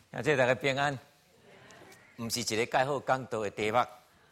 啊，这大家平安，唔是一个介好讲道的题目。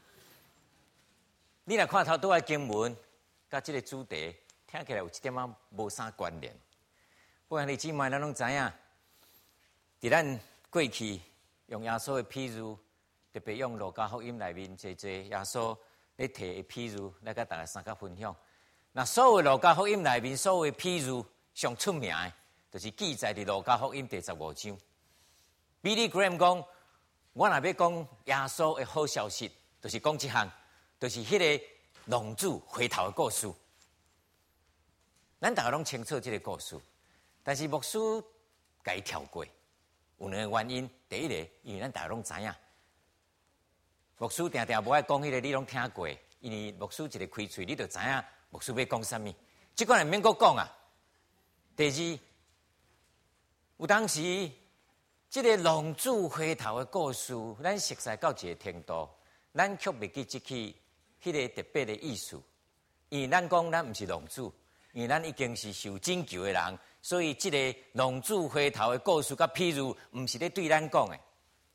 你若看头拄仔经文，甲这个主题听起来有一点仔无啥关联。不然你姊妹咱拢知影，伫咱过去用耶稣的譬喻，特别用路加福音内面这耶稣咧提的譬喻来甲大家三个分享。那所有路加福音内面所有的譬喻上出名的，就是记载伫路加福音第15章。Billy Graham 讲，我若要讲耶稣的好消息，就是讲一项，就是迄个浪子回头的故事。咱大家拢清楚这个故事，但是牧师甲伊跳过，有两个原因。第一个，因为咱大家拢知影，牧师定定无爱讲迄个，你拢听过，因为牧师一个开喙，你就知影牧师要讲啥物。即个人免阁讲啊。第二，有当时。这个浪子回头的故事，咱熟悉到一个程度，咱却袂记即起迄个特别的意思。因为咱讲咱毋是浪子，因为咱已经是受拯救的人，所以这个浪子回头的故事甲譬喻，毋是咧对咱讲的。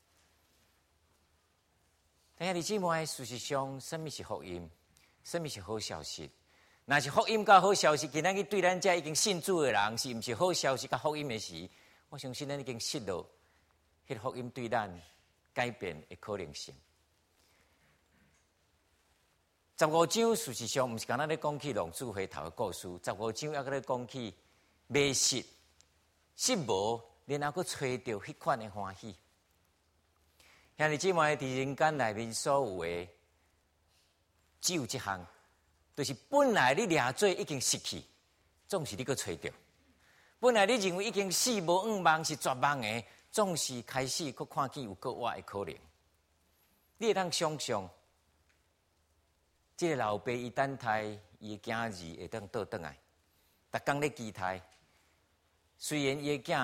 但是你姊妹，事实上，什么是福音？什么是好消息？若是福音甲好消息，今仔日对咱这已经信主的人，是毋是好消息甲福音的时，我相信咱已经失落。迄福音对咱改变的可能性。15章事实上毋是单单咧讲起浪子回头的故事，15章还搁咧讲起迷失、失无，然后佫找到迄款的欢喜。兄弟姊妹，伫人间内面所有的，只有一项，就是本来你掠做已经失去，总是你佫找到；本来你认为已经死无望望是绝望的。总是开始，佫看见有佫活的可能。你会当想象，这个老爸伊等待伊的囝儿会当倒转来，逐工咧期待。虽然伊的囝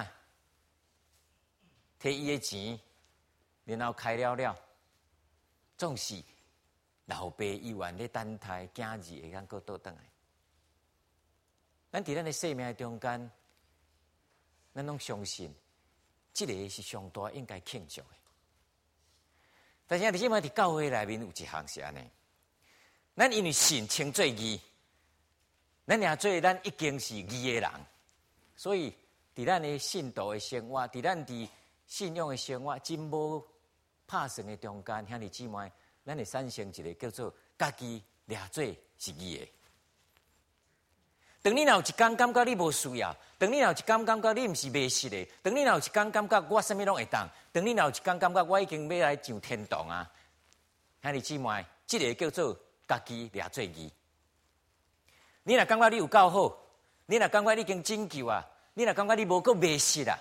摕伊的钱，然后开了，总是老爸依然咧等待囝儿会当佫倒转来。咱伫咱的生命中间，咱拢相信。这个是上大应该庆祝的，但是你即摆伫教会内面有一项是安尼，咱因为信称做义，咱也做咱已经是义的人，所以伫咱的信徒的生活，伫咱伫信仰的生活，真无拍算的中间，兄弟姊妹，咱会产生一个叫做家己掠做是义的。当你若有一天感觉你无需要，当你若有一天感觉你毋是迷失的，当你若有一天感觉我啥物拢会当，当你若有一天感觉我已经要来上天堂啊，兄弟姊妹，这个叫做家己掠做义。你若感觉你有够好，你若感觉你已经拯救啊，你若感觉你无够迷失啊，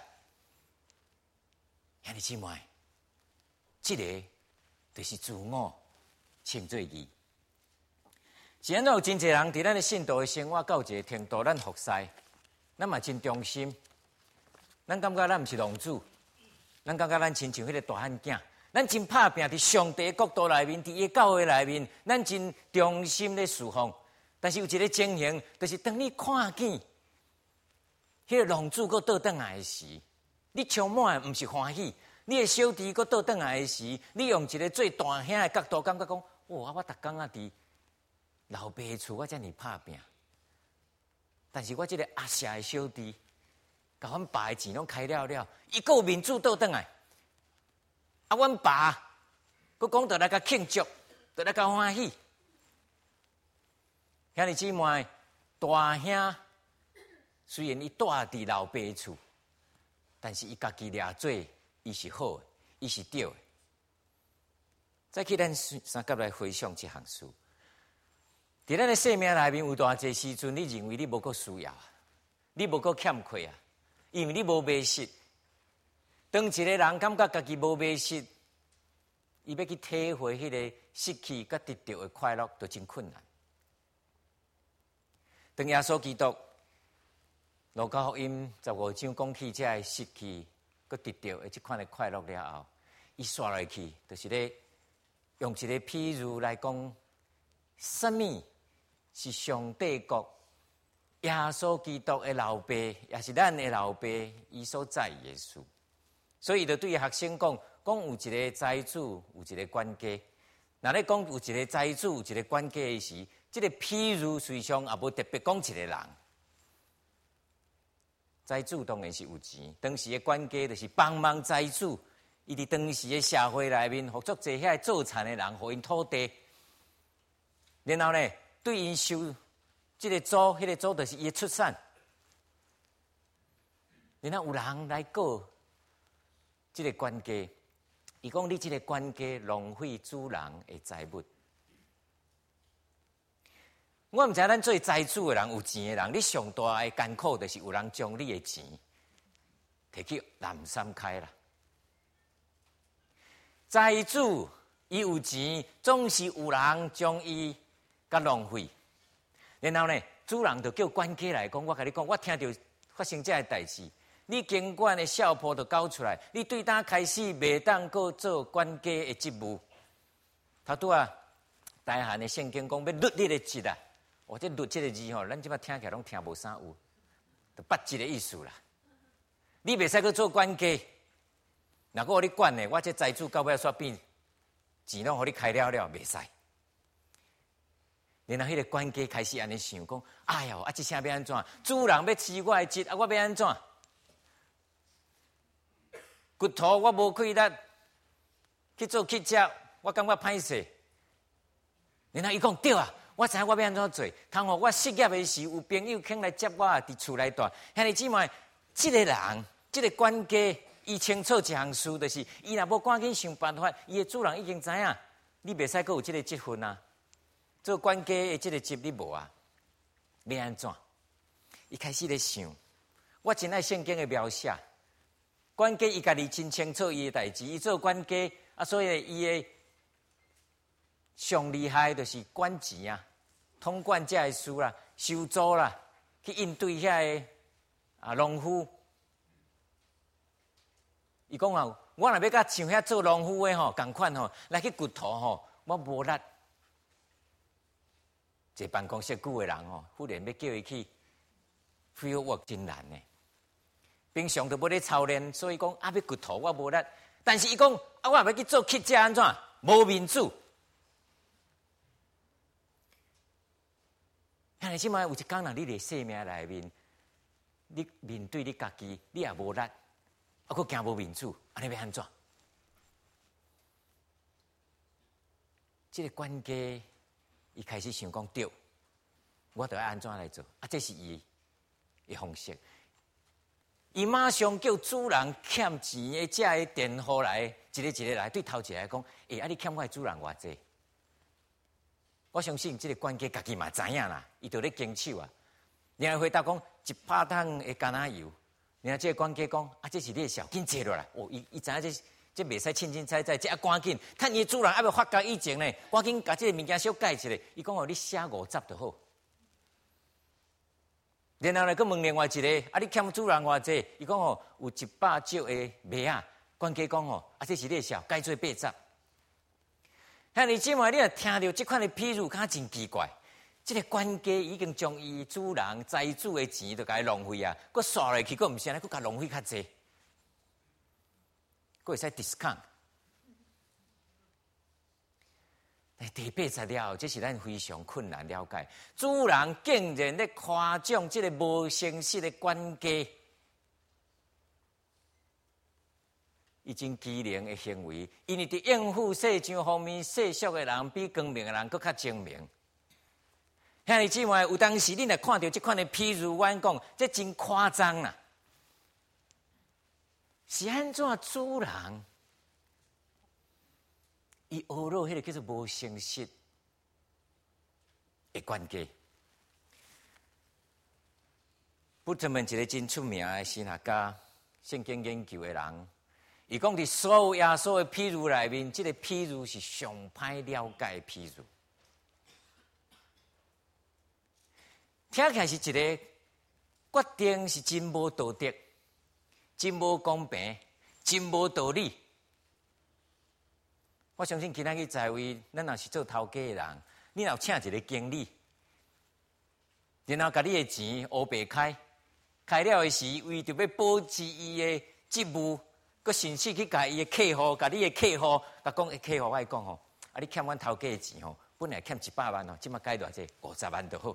兄弟姊妹，这个就是自我称做义。是安怎有真侪人伫咱的信徒的生活到一个程度，咱服侍，咱嘛真忠心，咱感觉咱毋是浪子，咱感觉咱亲像迄个大汉囝，咱真拍拼伫上帝的国度内面，伫伊教会内面，咱真忠心咧侍奉。但是有一个情形，就是当你看见迄个浪子佫倒转来的时，你充满的毋是欢喜，你的小弟佫倒转来的时，你用一个最大兄的角度感觉讲，哇，我逐工啊伫老爸的厝，我遮尔拍拼，但是我这个阿舍的小弟，甲阮爸的钱拢开了，伊佫有面子倒转来，啊，阮爸佫讲着来甲庆祝，着来甲欢喜。兄弟姊妹，大兄虽然伊住伫老爸的厝，但是伊家己掠做，伊是好的，伊是对的。再去咱三甲来回想这项事。伫咱的生命内面有偌济时阵，你认为你无够需要啊，你无够欠缺啊，因为你无迷失。当一个人感觉家己无迷失，伊要去体会迄个失去甲得到的快乐，就真困难。当耶稣基督路加福音15章讲起这个失去甲得到的这款的快乐了后，伊刷落去，就是咧用一个譬喻来讲，什么？是上帝国耶稣基督的老爸，也是咱的老爸，伊所在耶稣。 所以就对学生讲有一个财主，有一个管家。若咧讲有一个财主，有一个管家的时，这个譬如随上也无特别讲一个人。财主当然是有钱，当时的管家就是帮忙财主。伊伫当时的社会内面，合作这遐做田的人，互因土地，然后呢，对因收这个租，迄个租就是伊的出产。然后有人来告这个管家，伊讲你这个管家浪费主人的财物。我毋知咱做财主的人，有钱的人，你上大的艰苦就是有人将你的钱摕去南山开啦。财主伊有钱，总是有人将伊甲浪费。然后呢，主人就叫管家来讲，我甲你讲，我听到发生这个代志，你经管的少婆就交出来，你对他开始袂当搁做管家的职务。他拄啊，大汉的圣经讲要律你的职啊，或者律这个字吼，咱即摆听起来拢听无啥有，就捌字的意思啦。你袂使搁做管家。若果你管呢，我这财主到尾煞变钱拢互你开了了，袂使。然后迄个管家开始安尼想讲：哎哟，这声要安怎？主人要吃我的钱，我要安怎？骨头我无气力去做乞食，我感觉歹势。然后伊讲对啊，我知影我要安怎做。通互我失业的时，有朋友肯来接我，伫厝内住。兄弟姊妹，这个人，这个管家。伊清楚一项事，就是伊若无赶紧想办法，伊的主人已经知影，你袂使阁有这个职分啊。做管家的这个职你无啊？要安怎？伊开始咧想，我真爱圣经的描写。管家伊家己真清楚伊的代志，伊做管家啊，所以伊的上厉害就是管钱啊，统管这的事啦，收租啦，去应对遐个农夫。伊讲啊，我若要甲像遐做农夫的吼，共款吼，来去骨头吼，我无力。坐办公室久的人吼，忽然要叫伊去 field work 真难呢。平常都要咧操练，所以讲啊，要骨头我无力。但是伊讲啊，我若要去做乞食安怎？无民主。兄弟姊妹，有一天若你伫生命内面，你面对你家己，你也无力。啊！佫惊无民主，安尼要安怎？这个管家伊开始想讲对，我得要安怎来做？啊，这是伊的方式。伊马上叫主人欠钱的这个电话来，一个来对头一个来讲，啊，你欠我的主人偌济？我相信这个管家家己嘛知影啦，伊就咧经手啊。然后回答讲100桶的橄榄油。然后这个管家讲：啊，这是你的小，紧坐落来。哦，伊知影这袂使凊凊彩彩，这赶紧。趁伊主人还未发觉以前呢，赶紧把这个物件小改一下。伊讲：哦，你写50就好。然后呢，佮问另外一个：啊，你欠主人偌济？伊讲：哦，有100隻的麦啊。管家讲：哦，啊，这是你的小，改做80。兄弟姊妹，你若听到这款的譬如，敢真奇怪。这个管家已经将伊主人财主的钱都甲伊浪费啊，佮刷落去，佮毋是安尼，佮甲浪费较济，佮会使 discount。但第80了后，这是咱非常困难了解。主人竟然咧夸奖这个无诚实的管家，已经机灵的行为，因为伫应付世上方面世俗的人，比光明的人佮较精明。兄弟姊妹，有当时你若看到这款的譬如，我讲这真夸张啦。是安怎主人？伊学了迄个叫做无诚实的管家。不专门一个真出名的神学家、圣经研究的人，伊讲伫所有耶稣的譬如内面，这个譬如是上歹了解的譬如。听起来是一个决定是真无道德、真无公平、真无道理。我相信今仔日在位，咱若是做头家的人，你若请一个经理，然后把你的钱黑白开了的时，为着要保持伊的职务， 佮顺势去甲伊的客户，甲你的客户，甲讲客户，我讲吼，啊，你欠阮头家的钱吼，本来欠100万哦，即马改偌济50万就好。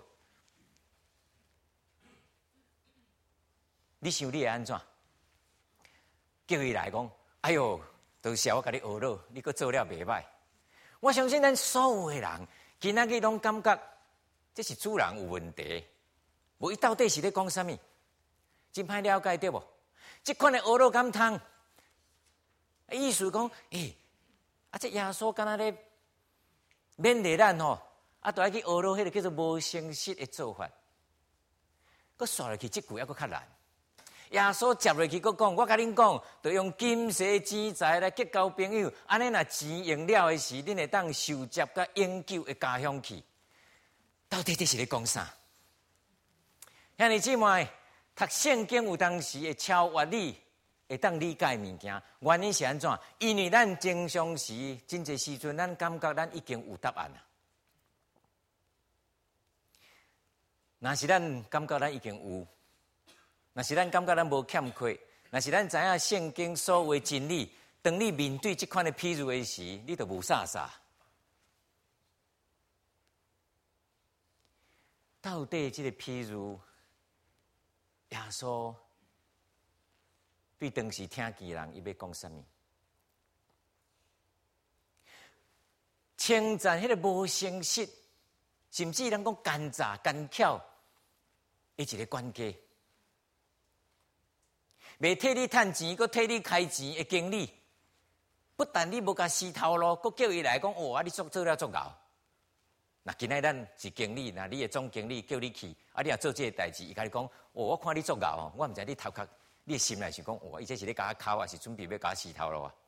你想你会安怎？叫伊来讲，哎哟，多谢我甲你学了，你佫做了袂歹。我相信咱所有的人，今仔日拢感觉这是主人有问题。无伊到底是咧讲啥物？真歹了解对无？即款的学了敢通？意思讲，这耶稣敢若咧勉励咱吼，都爱去学了迄个叫做无诚实的做法。佫刷落去，即句还佫较难。耶稣接落去，佫讲，我甲恁讲，着用金石钱财来结交朋友，安尼若钱用了的时，恁会当受接甲永久的家乡去。到底这是咧讲啥？兄弟姊妹，读圣经有当时会超越你，会当理解物件。原因是安怎？因为咱正常时，真侪时阵，咱感觉咱已经有答案了。若是咱感觉咱已经有。若是咱感觉咱无欠缺，若是咱知影圣经所谓真理，当你面对这款的譬如的时，你就无啥啥。到底这个譬如，耶稣对当时听见人，伊要讲啥物？称赞迄个无诚实，甚至人讲奸诈、奸巧的一个关键。袂替你趁钱，佮替你开钱的经理，不但你无甲死头路，佮叫伊来讲，你做了足熬。那今仔咱是经理，那你的总经理叫你去，你若做这个代志，伊甲你讲，我看你足熬，我毋知你头壳，你的心内是讲，伊这是咧甲我哭，还是准备要甲我死头路啊？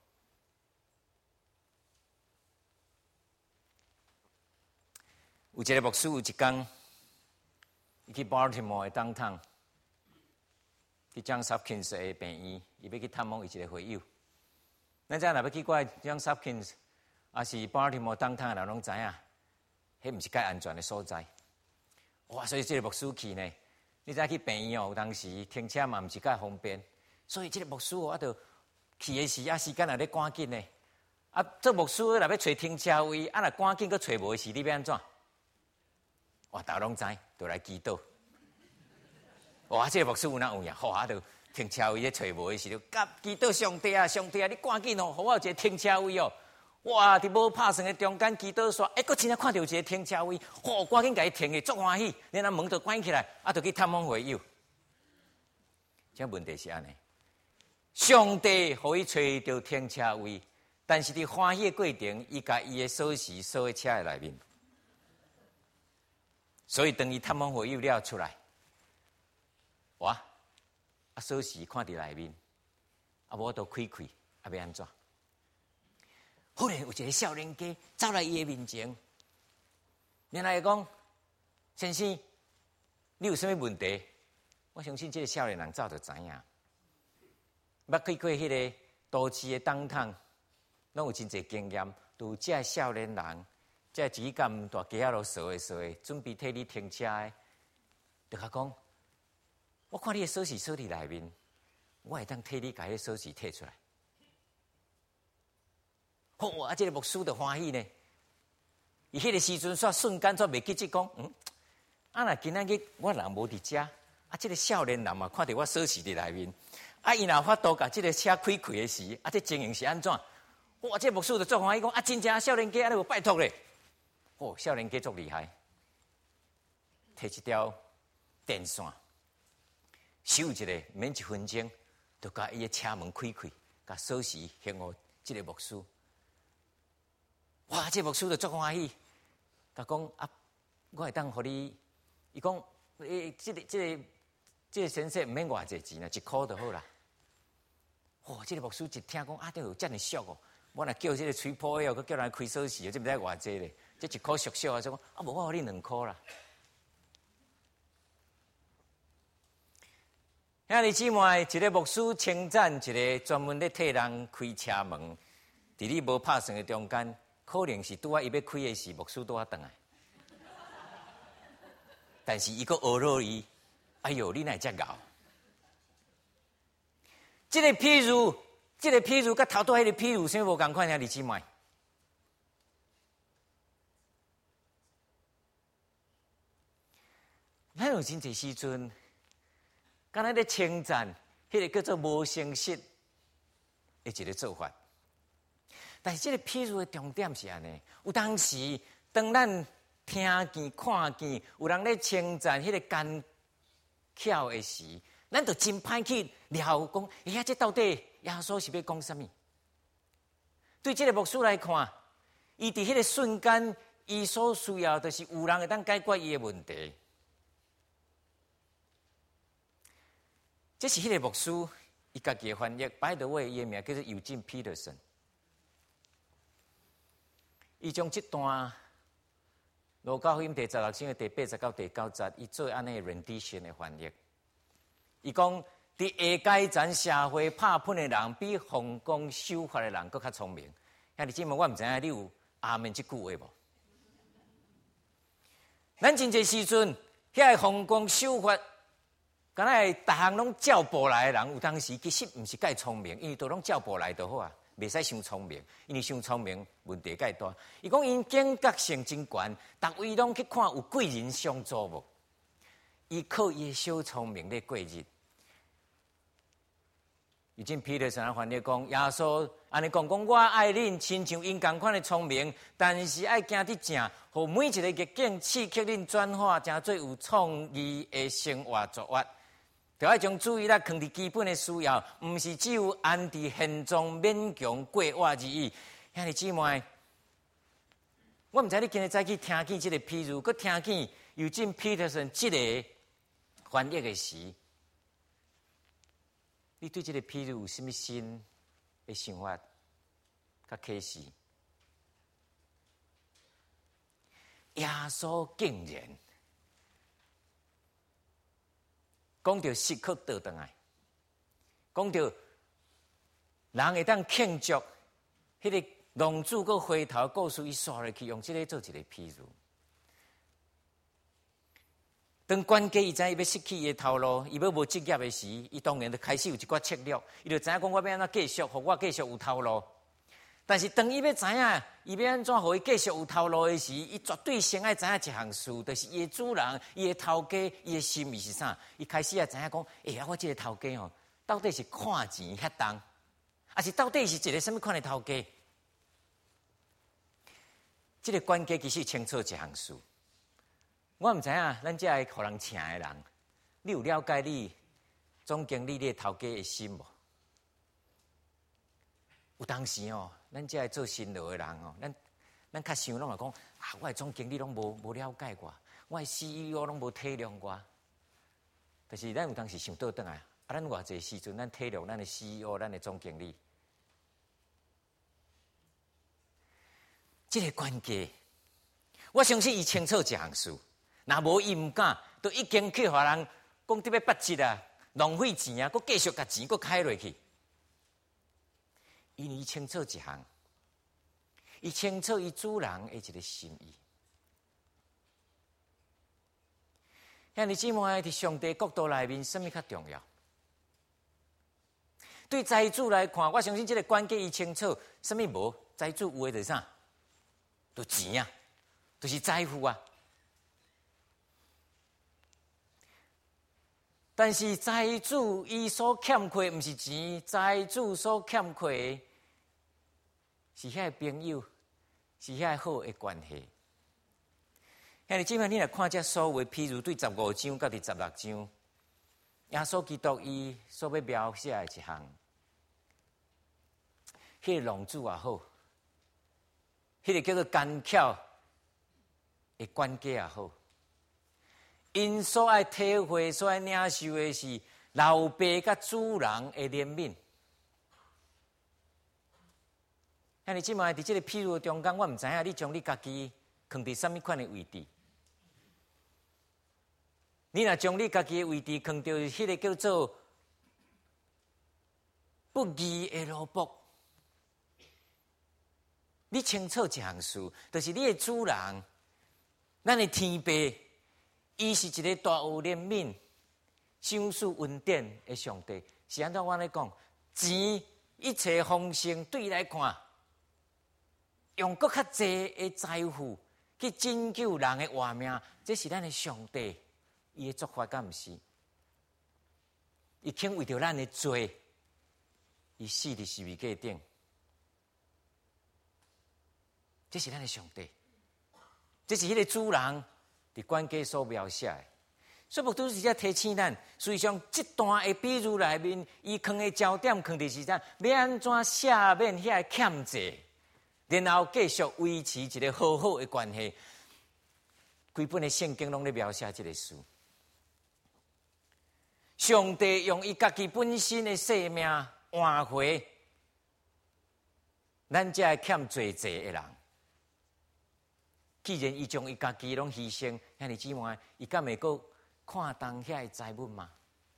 有一个牧师有一天，伊去 Baltimore 的downtown。去Johns Hopkins 的病院，伊要去探望伊一个会友。咱遮若要去过 Johns Hopkins，也是 Baltimore downtown的人拢知影，迄毋是介安全的所在。哇！所以这个牧师去呢，你知去病院哦，有当时停车嘛毋是介方便，所以这个牧师就去的时时间也咧赶紧呢。做牧师若要找停车位，若赶紧佫找无的时，你要安怎？哇！大家拢知，就来祈祷。哇！这个牧师有哪有呀？哇！就停车位咧找无的时候，祈祷上帝啊，上帝啊，你赶紧哦，互我一个停车位哦。哇！伫无拍算的中间祈祷煞，佫真正看到一个停车位，赶紧甲伊停去，足欢喜。然后门就关起来，就去探望会友。这问题是安尼，上帝互伊找到停车位，但是伫欢喜的过程，伊甲伊的锁匙锁在车的内面，所以当伊探望会友了出来。哇！锁匙看伫内面，无都开开，要安怎？忽然有一个少年家走来伊的面前，然后讲：“先生，你有啥物问题？”我相信这个少年人早就知影，捌去过迄个都市的downtown，拢有真侪经验。有这少年人，这指甲大家都扫的，准备替你停车的，就甲讲。我看你的锁匙锁伫内面，我会当替你把迄锁匙摕出来。哇！这个牧师就欢喜呢。伊迄个时阵煞瞬间煞袂记即讲，若今仔日我人无伫遮，这个少年人嘛看到我锁匙伫内面，伊若法度甲这个车开开的时，这情形是安怎？哇！这个牧师就足欢喜讲，真正少年家安尼有拜托咧。少年家足厉害，摕一条电线。收一个，免1分钟，就甲伊的车门开开，甲锁匙还互这个牧师。哇！这个牧师就足欢喜，甲讲我会当互你。伊讲，这个先生毋免偌济钱啦，1箍就好啦。这个牧师一听讲都有遮尔俗哦，我若叫这个吹破的，佮叫人开锁匙，这毋知偌济咧。这1箍俗俗就讲无我互你2箍啦。兄弟姊妹，一个牧师称赞一个专门咧替人开车门，伫你无拍算的中间，可能是拄伊要开的时，牧师拄转来。但是伊佫学了伊，哎哟，你哪会遮熬？这个譬如这个譬如甲头拄迄个譬如，啥无共款呀？弟姊妹，咱有真侪时阵，敢若咧称赞迄个叫做无诚实的一个做法。但是这个譬如的重点是安尼，有当时当咱听见、看见有人咧称赞迄个干巧的时，咱就真歹去了讲，哎呀，这到底耶稣是要讲什么？对这个牧师来看，伊伫迄个瞬间，伊所需要就是有人会当解决伊的问题。这是迄个牧师伊家己的翻译，by the way，伊的名叫做Eugene Peterson。伊将这段路加福音第16章的第80到第90，伊做安尼 rendition 的翻译。伊讲，伫下阶层社会拍拼的人，比奉公守法的人更较聪明。兄弟姊妹，我唔知影你有阿门这句话无？咱真侪时阵，遐个奉公守法，敢若逐项拢照步来的人，有当时其实唔是介聪明，因为都拢照步来就好啊，袂使伤聪明，因为伤聪明问题介大。伊讲因警觉性真悬，逐位拢去看有贵人相助无？伊靠伊的小聪明咧过日。已经彼得神翻译讲，耶稣安尼讲，我爱恁，亲像因同款的聪明，但是爱行伫正，互每一个逆境刺激恁转化，成做有创意的生活作业。就爱将注意力放伫基本的需要，毋是只有安伫现状勉强过活而已。兄弟姊妹，我毋知你今日早起听见这个譬如，佮听见有进彼得神这个翻译的时。你对这个譬如有什么新的想法、甲启示？耶稣竟然讲到时刻倒转来，讲到人会当庆祝迄个龙主佮回头故事，伊刷落去用这个做一个譬如。当关键伊知伊要失去伊的头路，伊要无职业的时，伊当然就开始有一寡策略，伊就知影讲我要安怎继续，互我继续有头路。但是当伊要知影伊要安怎互伊继续有头路的时，伊绝对先爱知影一项事，就是伊的主人、伊的头家、伊的心意是啥。伊开始也知影讲，我这个头家哦，到底是看钱遐重，还是到底是一个什么款的头家？这个关键其实清楚一项事。我唔知影，咱这个互人请的人，你有了解你总经理、你的头家的心无？有当时哦，咱这个做新劳的人哦，咱较想拢会讲我的总经理拢无了解我的 CEO 拢无体谅我。但是咱有当时想倒转来，咱偌济时阵，咱体谅咱的 CEO、咱的总经理，这个关键，我相信伊清楚一项事。若无伊毋敢，都已经去互人讲得要八折啊，浪费钱啊，佮继续甲钱佮开落去。因为伊清楚一项，伊清楚伊主人的一个心意。兄弟姊妹，伫上帝角度内面，什么较重要？对财主来看，我相信这个关键伊清楚，什么无？财主有的就是啥？就钱啊，就是财富啊。但是财主伊所欠缺，毋是钱，财主所欠缺是遐个朋友，是遐个好的关系。兄弟姊妹，你来看这所有的譬如对15章到第16章，耶稣基督伊所要描写的一项，迄个龙主也好，迄个叫做干巧的关系也好。因所爱体会、所爱领受的是老爸甲主人的怜悯。兄弟姊妹，伫这个譬如中间，我唔知影你将你家己放伫什么款的位置。你若将你家己的位置放到迄个叫做不义的萝卜，你清楚一项事，就是你的主人，咱的天父。伊是一个大有怜悯、赏赐恩典的上帝。是安怎我咧讲？钱一切丰盛对伊来看，用搁较济的财富去拯救人的活命，这是咱的上帝伊的做法，敢毋是？伊肯为着咱的罪，伊死伫十字架顶，这是咱的上帝，这是迄个主人伫关键所描写的。所以牧师是在提醒咱，实际上这段的比喻内面，伊放的焦点放伫是啥？要安怎赦免遐个欠债，然后继续维持一个好好的关系。规本的圣经拢咧描写这个事。上帝用伊家己本身的生命换回咱这欠罪债的人。既然伊将伊家己拢牺牲，兄弟姊妹，伊敢会阁看重遐个财物吗？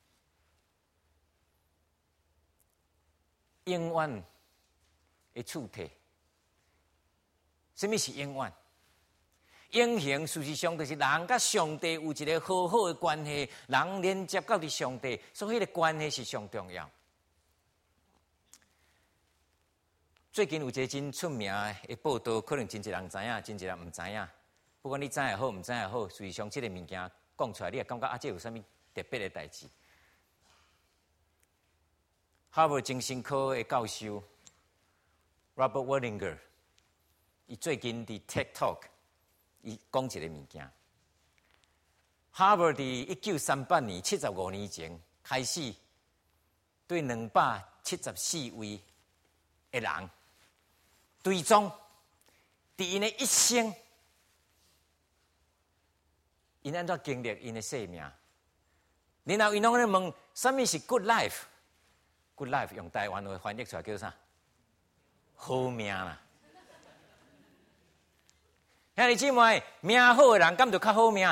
永远的处体，什么是永远？永恒事实上就是人甲上帝有一个好好的关系，人连接到伫上帝，所以迄个关系是上重要。最近有一个真出名的报道，可能真侪人知影，真侪人毋知影。不管你知也好，毋知也好，实际上这个物件讲出来，你也感觉啊，这有啥物特别的代志？哈佛精神科的教授 Robert Waldinger， 伊最近伫 TED Talk， 伊讲一个物件。哈佛伫1938年75年前开始，对274位的人追踪，伫因的一生，因安怎经历因的生命，然后因拢咧问，什么是 good life？Good life 用台湾话翻译出来叫啥？好命啦！兄弟姊妹，命好的人敢就较好命？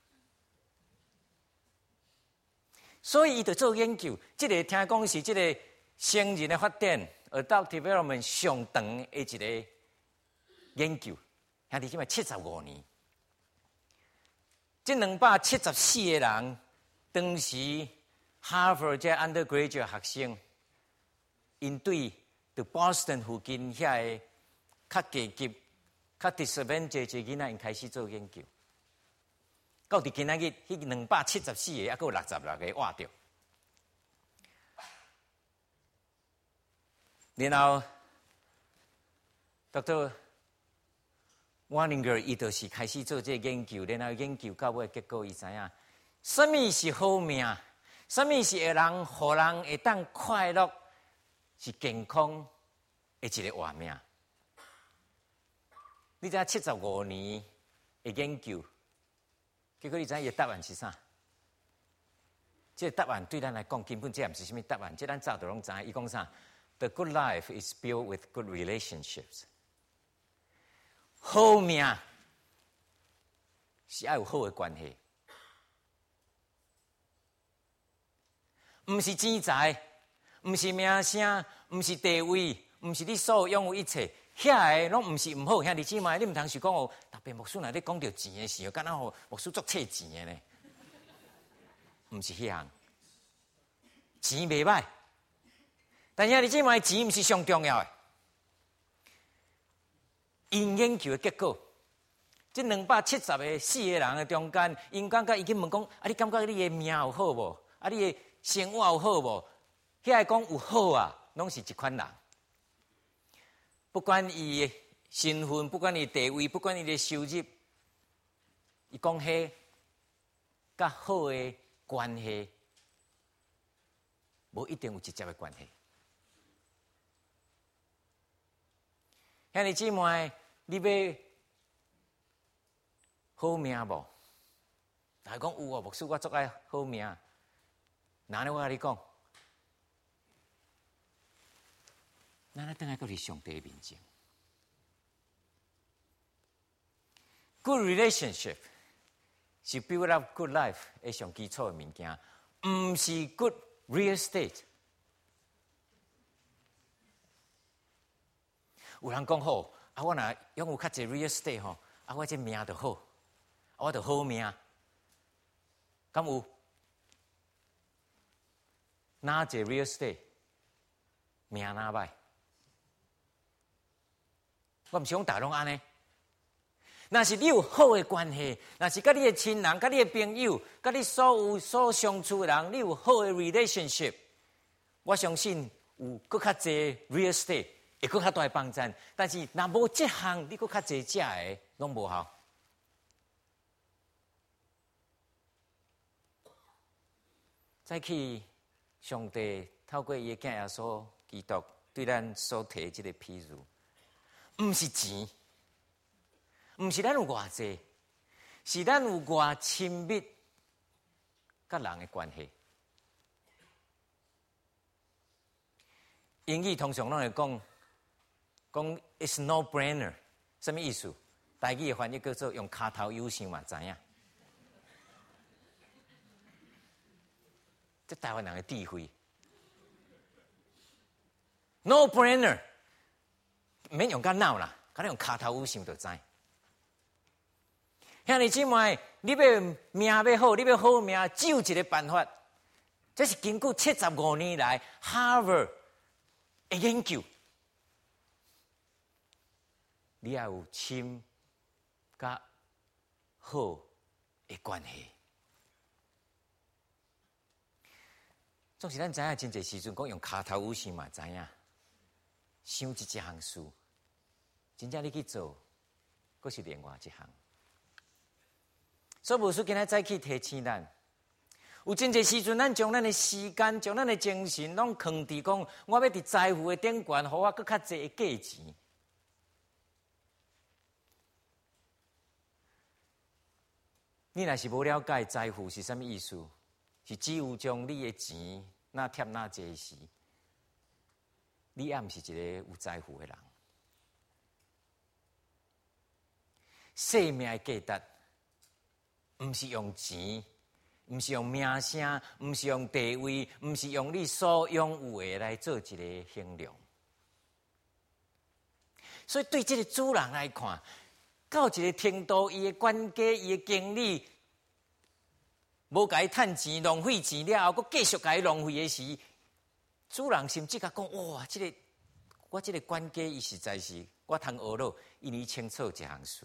所以伊就做研究，这个听讲是这个成人的发展 （adult development） 上长的一个研究。兄弟姊妹，75年，这274个人，当时哈佛这 undergraduate 学生。因对伫 Boston 附近遐个较低级、较 disadvantaged 囡仔，因开始做研究。到伫今仔日，迄274个，还佫有66个活着。然后 Dr. Waldinger 伊就是开始做这个研究，然后研究到尾结果，伊知影什么是好命，什么是会人互人会当快乐。是健康的一个活命。你知影75年的研究，结果你知影伊的答案是啥？这个答案对咱来讲根本这也毋是什么答案，这咱早就拢知影。伊讲啥 ？The good life is built with good relationships。好命是要有好的关系，毋是钱财。毋是名声，毋是地位，毋是你所拥有一切，遐个拢毋是毋好。兄弟姊妹，你毋通是讲哦，特别牧师若咧讲到钱的时候，敢若吼牧师足摕钱的呢？毋是迄样，钱袂歹，但兄弟姊妹，钱毋是上重要的。因研究的结果，这274个4个人的中间，因感觉伊去问讲：啊，你感觉你的命有好无？啊，你的生活有好无？遐个讲有好啊，拢是一款人。不管伊的身份，不管伊的地位，不管伊的收入，伊讲迄甲好的关系，无一定有直接的关系。兄弟姊妹，你要好命无？大家讲有哦，牧师我足爱好命。哪能我甲你讲？咱来等下到伫上帝面前 ，good relationship 是 build up good life 的上基础的物件，毋是 good real estate。有人讲好，啊，我若拥有较济 real estate 吼，啊，我这命就好，啊，我就好命，敢有？哪济 real estate？ 命哪歹？我毋是讲大拢安尼。若是你有好的关系，若是甲你的亲人、甲你的朋友、甲你所相处的人，你有好的 relationship， 我相信有更较侪 real estate 会更较大的帮衬。但是若无这项，你更较侪食的拢无效。再去，上帝透过伊的囝耶稣基督对咱所提的这个譬如，毋是钱。毋是咱有偌济，是咱有偌亲密甲人的关系。英语通常拢会讲 "It's no brainer"， 什么意思？台语的翻译叫做用骹头有想嘛，知影？这台湾人的智慧 ，no brainer， 免用甲脑啦，甲你用骹头有想就知。兄弟姊妹，你要命要好，你要好命，只有一个办法。这是经过75年来 Harvard 的研究，你要有亲甲好的关系。总是咱知影，真侪时阵讲用骹头有想嘛，知影想一项事，真正你去做，佫是另外一项。所以无事今仔早起提醒咱，有真侪时阵，咱将咱的时间、将咱的精神，拢放伫讲，我要伫财富的顶悬，互我更较侪的价钱。你若是无了解财富是啥物意思，是只有将你的钱哪贴哪济时，你也毋是一个有财富的人。生命的价值。毋是用钱，毋是用名声，毋是用地位，毋是用你所拥有的来做一个衡量。所以对这个主人来看，到一个程度，伊的管家、伊的经理，无甲伊趁钱、浪费钱了后，佫继续甲伊浪费的时，主人甚至甲讲：哇，我这个管家，伊实在是我通学到，因为清楚一项事。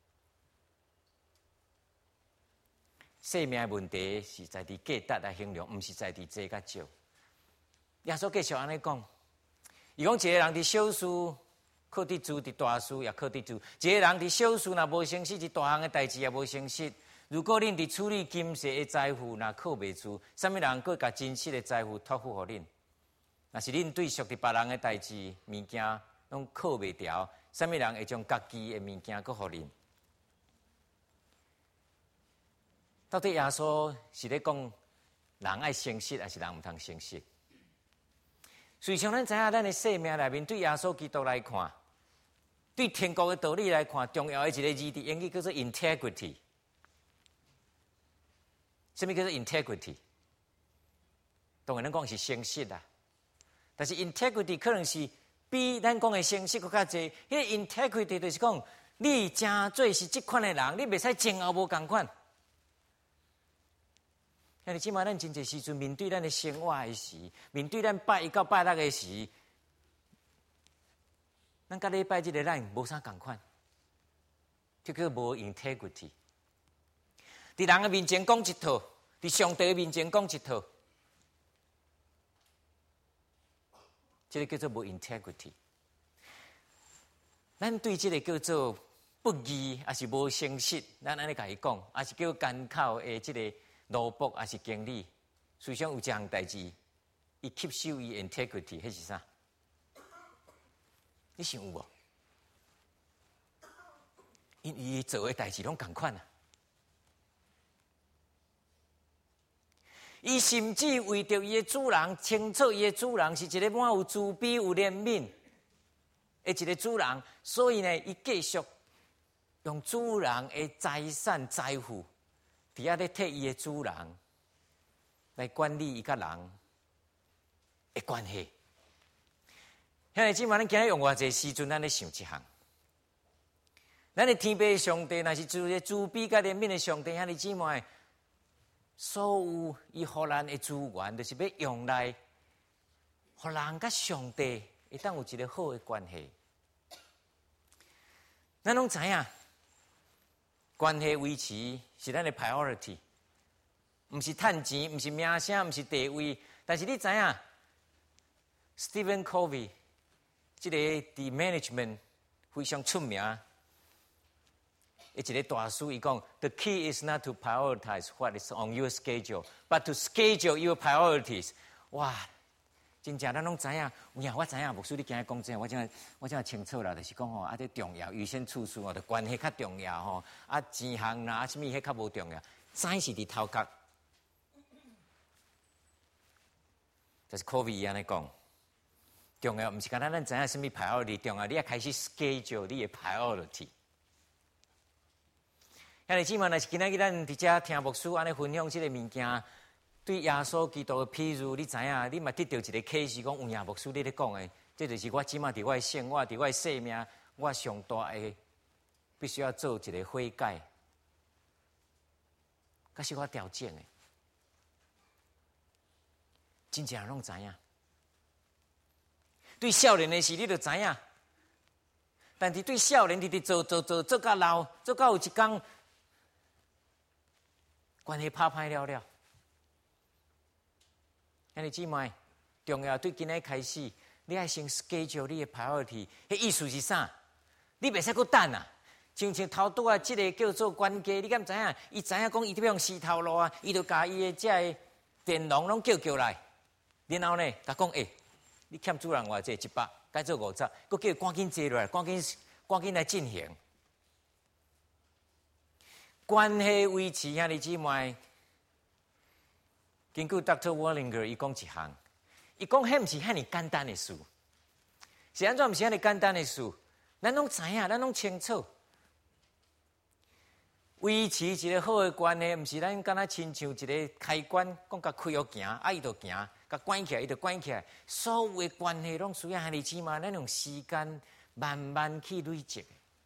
生命的问题是在伫价值来衡量，毋是在伫济甲少。耶稣继续安尼讲，伊讲一个人伫小事靠伫做，伫大事也靠伫做；一个人伫小事若无成事，伫大项的代志也无成事。如果恁伫处理金钱的财富若靠袂住，啥物人佫甲真实的财富托付互恁？若是恁对属伫别人的代志物件拢靠袂牢，啥物人会将家己的物件佫互恁？到底耶稣是咧讲人爱诚实，还是人毋通诚实？随像咱知影，咱的生命内面对耶稣基督来看，对天国的道理来看，重要的一个字伫英语叫做 integrity。什么叫做 integrity？ 当然咱讲是诚实啦，但是 integrity 可能是比咱讲的诚实更较济。迄个 integrity 就是讲，你真做是即款的人，你袂使前后无共款。兄弟姊妹，咱真侪时阵面对咱的生活的时，面对咱拜一到拜六的时，咱甲礼拜日的咱无啥共款，这叫无 integrity。伫人的面前讲一套，伫上帝的面前讲一套，这个叫做无 integrity。咱对这个叫做不义，还是无诚实，咱安尼甲伊讲，还是叫干口的这个。萝卜还是经理，虽然有一项代志，伊吸收伊 integrity， 迄是啥？你想有无？因伊做的代志拢共款啊。伊甚至为着伊的主人，清楚伊的主人是一个满有慈悲、有怜悯的一个主人，所以呢，伊继续用主人的财产、财富。伫遐咧替伊的主人来管理伊甲人的关系。兄弟姊妹，咱今日用偌济时阵，咱咧想一项，咱的天父上帝，若是一个慈悲甲怜悯的上帝，兄弟姊妹，所有伊互咱的资源，就是要用来互人甲上帝会当有一个好的关系。咱拢知影，关系维持是咱的 priority， 毋是趁钱，毋是名声，毋是地位。但是你知影 ，Stephen Covey 即个伫 management 非常出名，一个大师伊讲 ：The key is not to prioritize what is on your schedule, but to schedule your priorities。哇！真正咱拢知影，有影我知影，牧师你今日讲这，我真清楚啦，就是讲吼，这重要优先次序就关系较重要吼，钱项啦，什么迄较无重要，知是伫头壳。就是 Covey 安尼讲，重要毋是单单咱知影什么 priority， 重要你要开始 schedule 你的 priority。兄弟姊妹，若是今仔日咱伫遮听牧师安尼分享即个物件。对耶稣基督的譬如，你知影，你嘛得到一个启示，讲有影牧师你咧讲的，这就是我即马伫我的生活，伫我的生命，我上大的必须要做一个悔改，甲是我调整的。真正人拢知影，对少年的事你就知影，但是对少年直做到老，做到有一天关系拍歹了。兄弟姊妹，重要对今仔开始，你要先 schedule 你的 priority。迄意思是啥？你袂使搁等啊！像头拄啊，即个叫做管家，你敢知影？伊知影讲伊要用石头路啊，伊就甲伊的遮个电农拢叫来，然后呢，甲讲你欠主人偌济100，改做50，搁叫伊赶紧坐落来，赶紧来进行。关系维持，兄弟姊妹。根据 Dr. Wallinger 伊讲一项，伊讲迄毋是遐尼简单的事，是安怎毋是遐尼简单的事？咱拢知影，咱拢清楚。维持一个好的关系，毋是咱敢若亲像一个开关，讲甲开互行，伊就行；甲关起来，伊就关起来。所有的关系拢需要兄弟姊妹，咱用时间慢慢去累积。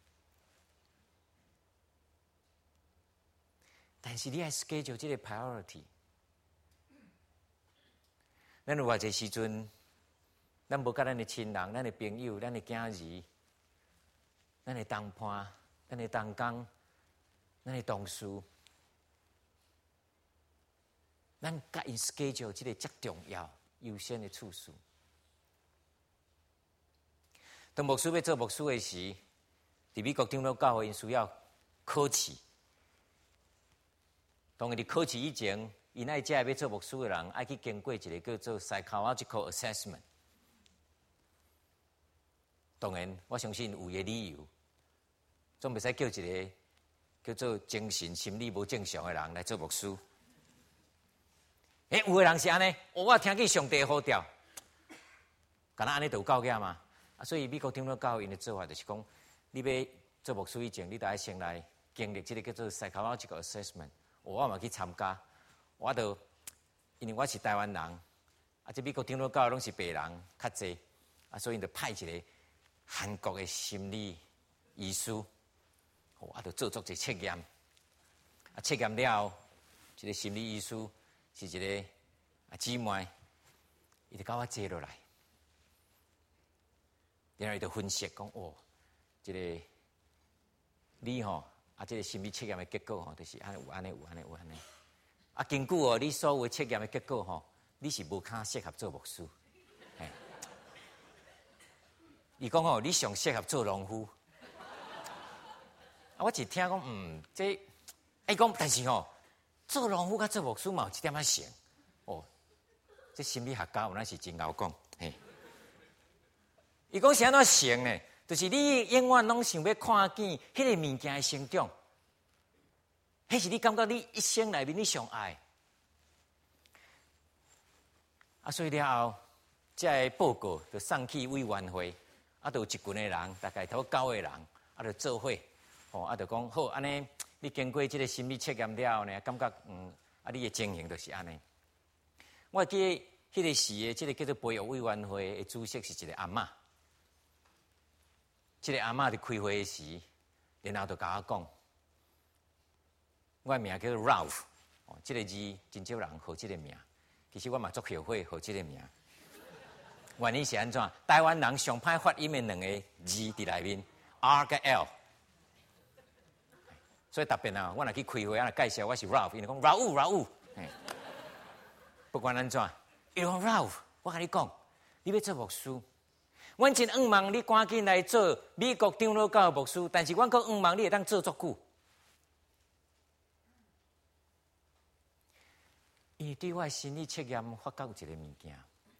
但是你要 schedule 这个 priority。咱有偌济时阵，咱无甲咱的亲人、咱的朋友、咱的囝儿、咱的同伴、咱的同工、咱的同事，咱甲因 schedule 这个最重要、优先的次序。当牧师要做牧师的时，伫美国长老教会因需要考试。当伊伫考试以前，因爱遮要做牧师的人，爱去经过一个叫做 psychological assessment。当然，我相信有个理由，总袂使叫一个叫做精神心理无正常的人来做牧师。有个人是安尼，我听见上帝呼召，敢若安尼就有够险嘛？所以美国长老教会因的做法就是讲，你要做牧师以前，你得先来经历这个叫做 psychological assessment。我嘛去参加。我就因为我是台湾人，这美国长老教会拢是白人较济，所以就派一个韩国的心理医师，我就做足一测验，测验了后，这个心理医师是一个姊妹，伊就甲我坐落来，然后伊就分析讲，这个你这个心理测验的结果就是安尼有安尼。根据你所有测验的结果你是无较适合做牧师。伊讲你上适合做农夫。我一听讲，这讲，但是做农夫甲做牧师嘛有一点仔像。这心理学家有那是真敖讲。伊讲是安怎像呢？就是你永远拢想要看见迄个物件的成长。迄是你感觉你一生内面你上爱，所以了后，这个报告就送去委员会，就有一群的人，大概头9个人，就做伙，就讲好安尼，你经过这个心理测验了后呢，感觉你的情形就是安尼。我记得迄个时的这个叫做培育委员会的主席是一个阿嬷，这个阿嬷伫开会的时，然后就甲我讲。我的名叫做 Ralph， 这个字真少人号这个名，其实我嘛足后悔号这个名。 原因是安怎？台湾人上歹发音的两个字伫内面 ，R 跟 L。所以特别啊，我若去开会啊，介绍我是 Ralph， 因为讲 Raul， 不管安怎，伊讲 Ralph， 我甲你讲，你要做牧师，阮真仰望你赶紧来做美国长老教的牧师，但是阮阁仰望你会当做足久，因为对我的心理测验发觉有一个物件，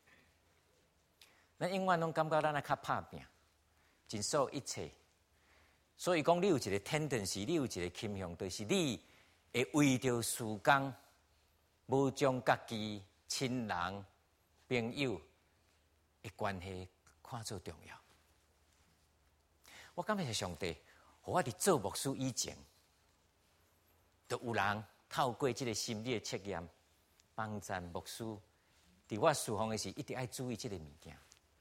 咱永远拢感觉咱较拍拼，尽数一切。所以讲，你有一个 tendency， 你有一个倾向，就是你会为着事工，无将家己亲人、朋友的关系看作重要。我感谢上帝，互我伫做牧师以前，就有人透过这个心理的测验，帮助牧师伫我侍奉的时，一定要注意这个物件。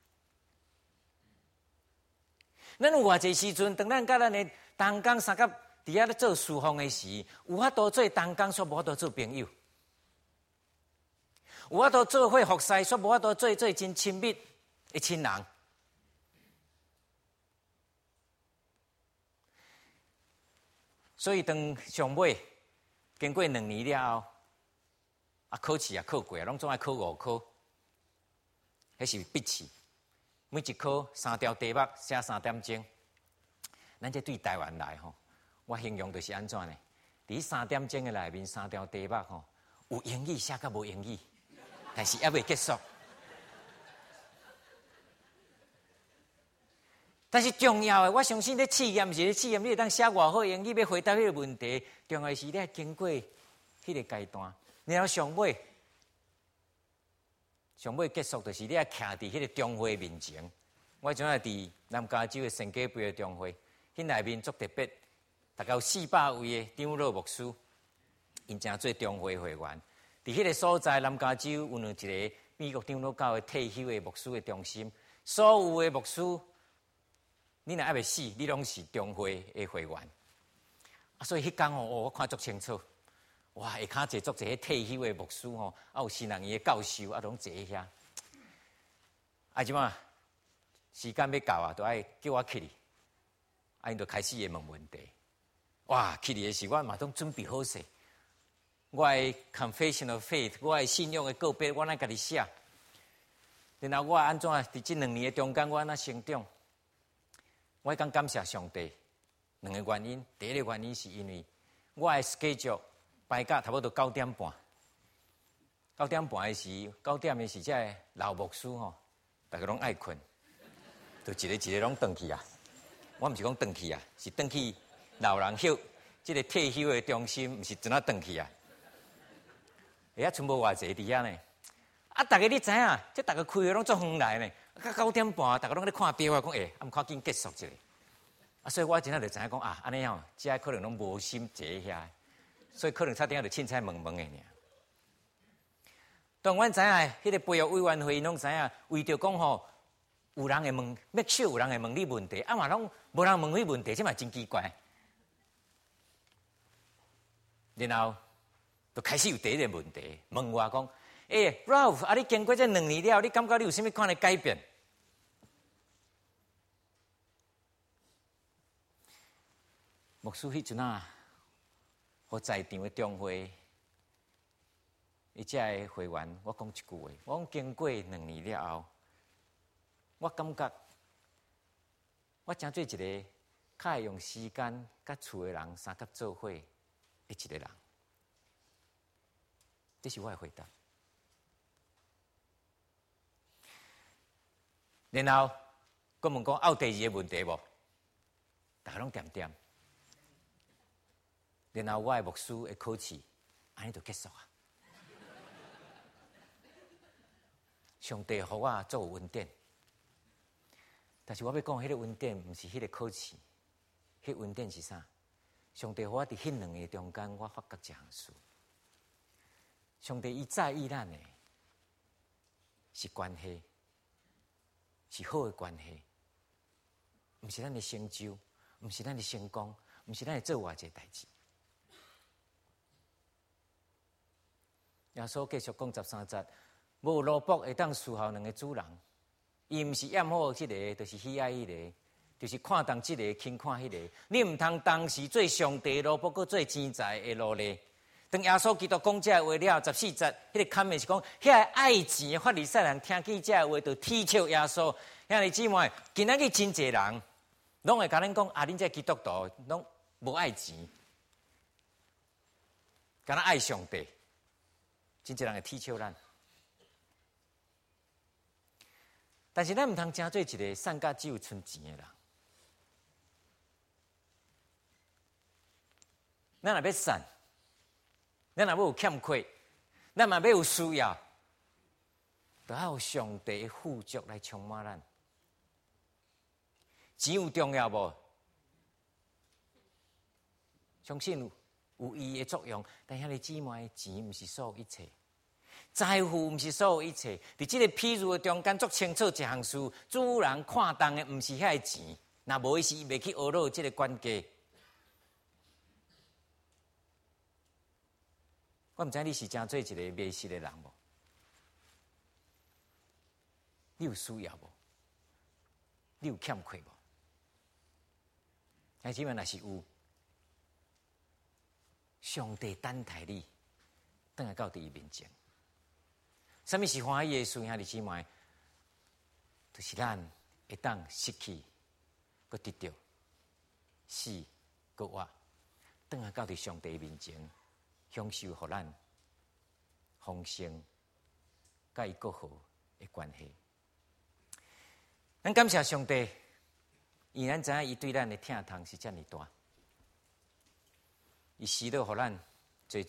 咱有偌济时阵，当咱甲咱的同工三甲伫遐咧做侍奉的时，有法度做同工，煞无法度做朋友；有法度做伙服侍，煞无法度做真亲密的亲人。所以当上尾经过2年了后，考试也考过，拢总爱考5科，迄是笔试。每一科3条题目写3点钟，咱这对台湾来吼，我形容就是安怎呢？伫3点钟的内面3条题目吼，有英语写甲无英语，但是还未结束。但是重要的，我相信咧试验是咧试验，你会当写偌好英语要回答迄个问题，重要的是你要经过迄个阶段，然后上尾结束，就是你要徛伫迄个中会面前。我阵仔伫南加州的圣家杯的中会，迄内面足特别，大概有400位的长老牧师，因正做中会会员。伫迄个所在，南加州有一个美国长老教的退休的牧师的中心，所有的牧师，你若还未死，你拢是中会的会员。所以迄天吼，我看足清楚。哇！下骹坐足侪退休的牧师吼，有新人伊的教授，拢坐遐。即马时间要到啊，都爱叫我起哩。因就开始会问问题。哇！起哩的时，我嘛拢准备好势。我的 confession of faith， 我的信仰的告别，我来家己写。然后我安怎伫这2年的中间，我安怎成长？我讲感谢上帝2个原因。第一个原因是因为我的 schedule。排到差不多9点半，9点半的时，9点的时，这老牧师吼，大家拢爱困，就一个拢转去啊。我毋是讲转去啊，是转去老人休，这个退休的中心，毋是真啊转去啊。遐全部偌济伫遐呢。大家你知影，这大家开会拢足远来呢。到9点半，大家拢咧看表啊，讲快紧结束一下。所以我真仔就知影讲安尼吼，这可能拢无心坐遐。所以可能差点就凊彩问问的尔。当阮知影，迄个培育委员会拢知影，为着讲吼，有人会问，make sure有人会问你问题，嘛拢无人问你问题，这嘛真奇怪。然后就开始有第一个问题，问我讲，Ralph， 你经过这2年了，你感觉你有啥物款的改变？牧师迄阵啊。我在场的中会，伊遮个会员，我讲一句话，我讲经过2年了后，我感觉我真做一个较会用时间甲厝的人相甲做伙的一个人。这是我的回答。然后，我问讲，有第2个问题无？大家拢点点。然后我的牧师的考试，安尼就结束啊。上帝互我做恩典，但是我要讲，迄个恩典毋是迄个考试，迄恩典是啥？上帝互我伫迄2个中间，我发觉一项事。上帝伊在意咱的是关系，是好的关系，毋是咱的成就，毋是咱的成功，毋是咱会做偌济代志。耶稣继续讲13节，无罗卜会当侍候2个主人， 伊毋是厌恶即个，就是喜爱迄个，就是看重即个，轻看迄个。你毋通当时做上帝路，不过做钱财的路咧。当耶稣基督讲这话了，14节，迄个看面是讲，遐爱钱的法利赛人听见这话，就踢笑耶稣。兄弟姊妹，今仔日真侪人，拢会甲恁讲，啊，恁这基督徒拢无爱钱，敢若爱上帝，真侪人会踢笑咱。但是咱毋通真做一个善甲只有存钱的人。咱若要善，咱若要有欠缺，咱嘛要有需要，就要有上帝的富足来充满咱。钱有重要无？相信有伊的作用，但兄弟姊妹，钱毋是所有一切。财富毋是所有一切，伫即个譬喻的中间，足清楚一项事：主人看重的毋是遐个钱，若无伊是伊袂去学到即个管家。我毋知你是真做一个迷失的人无？你有需要无？你有欠缺无？兄弟姊妹，若是有，上帝等待你，等下到伊面前。什么是欢喜的事？兄弟姊妹，就是咱会当失去，搁得到，死搁活，等下到伫上帝面前，享受互咱丰盛，甲伊搁好的关系。咱感谢上帝，因咱知影伊对咱的疼痛是遮尔大，伊施落互咱做，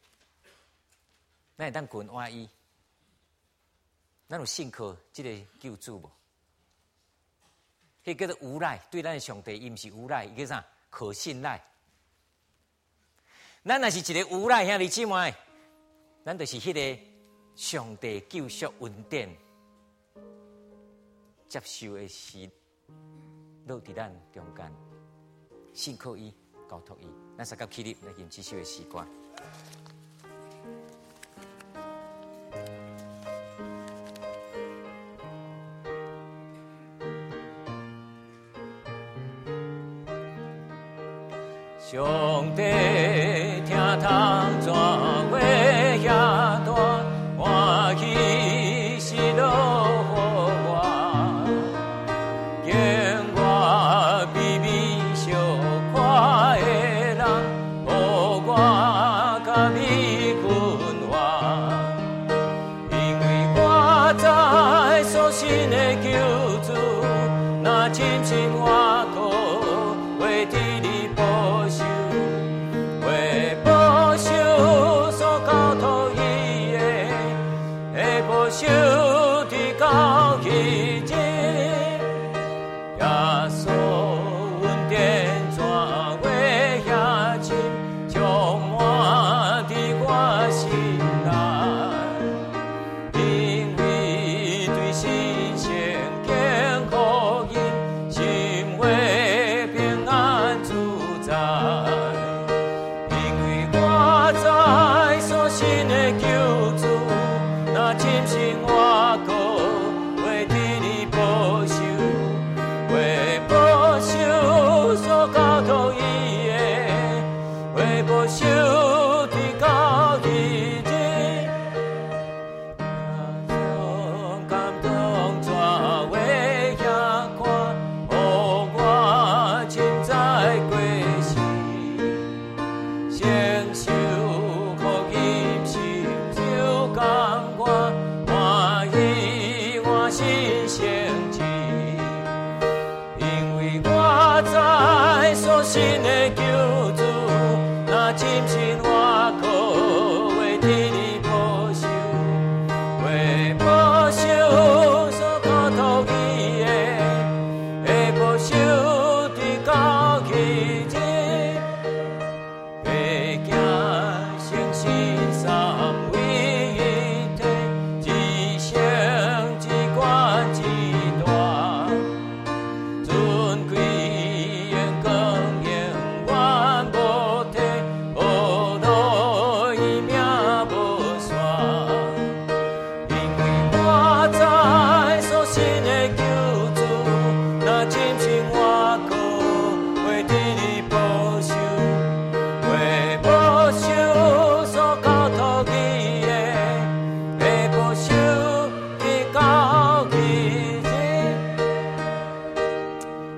咱会当群活伊。咱有信靠即个救主无？迄叫做无赖，对咱的上帝，伊毋是无赖，伊叫啥？可信赖。咱若是一个无赖兄弟姊妹，咱就是迄个上帝救赎恩典接受的事，落伫咱中间，信靠伊，交托伊。咱三甲起立来献这首的诗歌。上帝听痛怎话遐大，欢喜喜乐互我，见我比比小看的人，互我甲你困活，因为我知所信的救主，那亲亲我可为替你保守。守伫到迄日，耶稣恩典怎话遐深，充满伫我心内。因为对神圣敬福音，心怀平安自在。因为我知所信的救主，那真心我可为替你保守，为保守所交托伊的，为保守伫到迄日，感动怎话遐宽，予我亲在过世，承受福音心就感我。心相知，因为我知所信的救主，那真心我可为替你保守，为保守所交托伊的，会保守伫到迄日，会行诚信三位一体，一生。之大，尊贵永恒永远无替，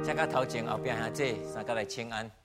请甲头前后壁兄弟三甲来请安。